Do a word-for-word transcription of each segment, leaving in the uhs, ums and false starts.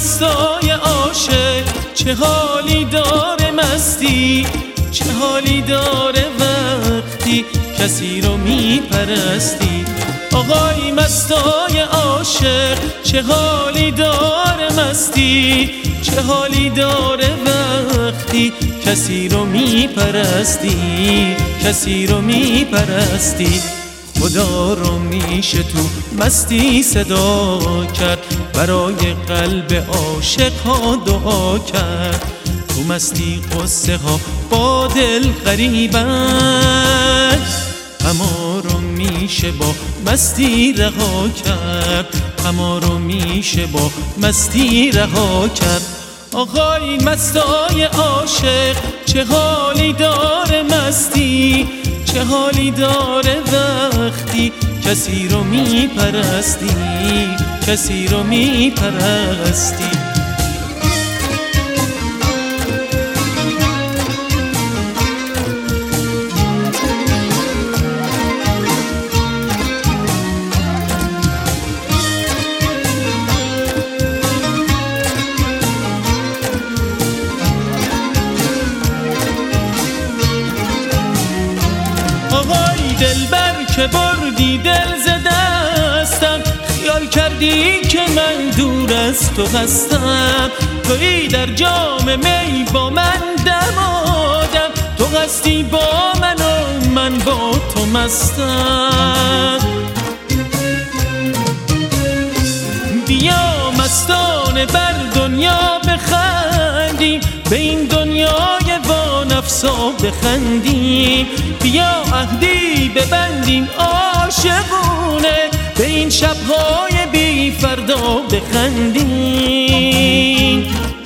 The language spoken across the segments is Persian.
مستای عاشق چه حالی داره مستی، چه حالی داره وقتی کسی رو میپرستی. آقای مستای عاشق چه حالی داره مستی، چه حالی داره وقتی کسی رو میپرستی، کسی رو میپرستی. خدا رو میشه تو مستی صدا کرد، برای قلب عاشق ها دعا کرد. تو مستی قصه ها با دل غریبن، اما رو میشه با مستی رها کرد، اما رو میشه با مستی رها کرد. آقای مستای عاشق چه حالی داره مستی، چه حالی داره وقتی کسی رو میپرستی، کسی رو میپرستی. دلبر که بردی دل ز دستم، خیال کردی که من دور از تو هستم. تویی در جام می با من دمادم، تو هستی با من و من با تو مستم. بیا مستانه بر دنیا بخندیم، به این دنیای وانفسا بخندیم. بیا عهدی ببندیم عاشقونه، به این شبهای بی فردا بخندیم.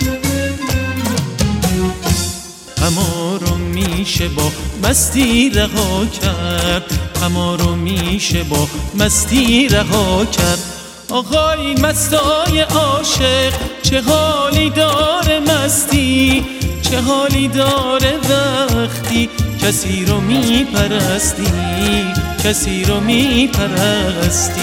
اما رو میشه با مستی رها کرد، اما رو میشه با مستی رها کرد. آقای مستای عاشق چه حالی داره مستی، چه حالی داره وقتی کسی رو میپرستی، کسی رو میپرستی.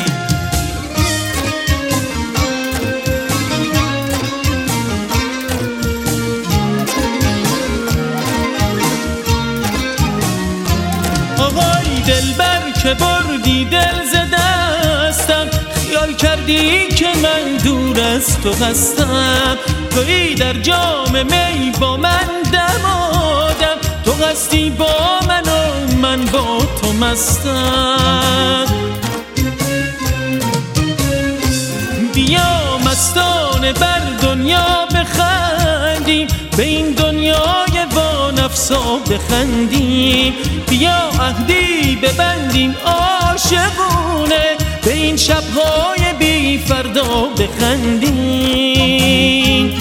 آقای دلبر که بردی دل ز دستم، خیال کردی که من دور از تو هستم. تویی در جام می با من دمادم، تو هستی با من و من با تو مستم. بیا مستانه بر دنیا بخندیم، به این دنیای وانفسا بخندیم. بیا عهدی ببندیم عاشقونه، به این شبهای بی فردا بخندیم.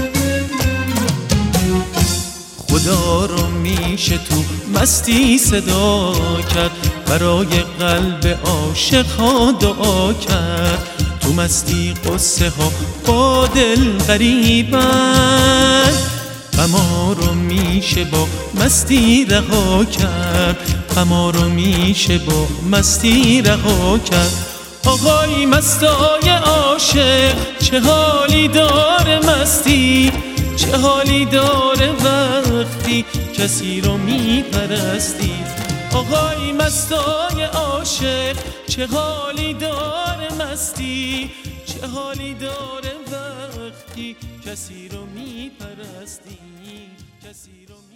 خدا رو میشه تو مستی صدا کرد، برای قلب عاشق ها دعا کرد. تو مستی قصه ها با دل غریبن، اما رو میشه با مستی رها کرد، اما رو میشه با مستی رها کرد. آقای مستای عاشق چه حالی داره مستی، چه حالی داره وقتی کسی رو میپرستی. آقای مستای عاشق چه حالی داره مستی، چه حالی داره وقتی کسی رو میپرستی، کسی رو